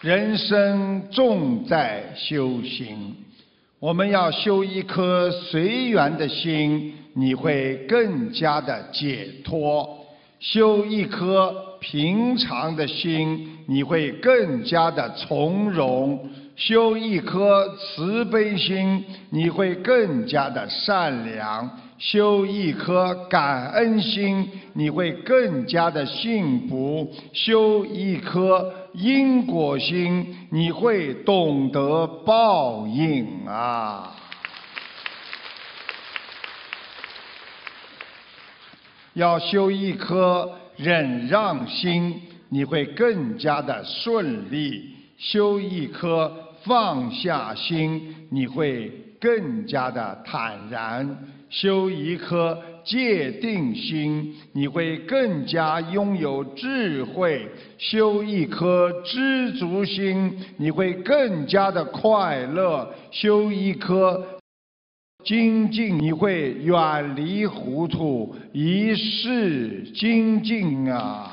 人生重在修行，我们要修一颗随缘的心，你会更加的解脱；修一颗平常的心，你会更加的从容；修一颗慈悲心，你会更加的善良；修一颗感恩心，你会更加的幸福；修一颗因果心，你会懂得报应啊！要修一颗忍让心，你会更加的顺利；修一颗放下心，你会更加的坦然；修一颗戒定心，你会更加拥有智慧；修一颗知足心，你会更加的快乐；修一颗精进，你会远离糊涂，一世精进啊！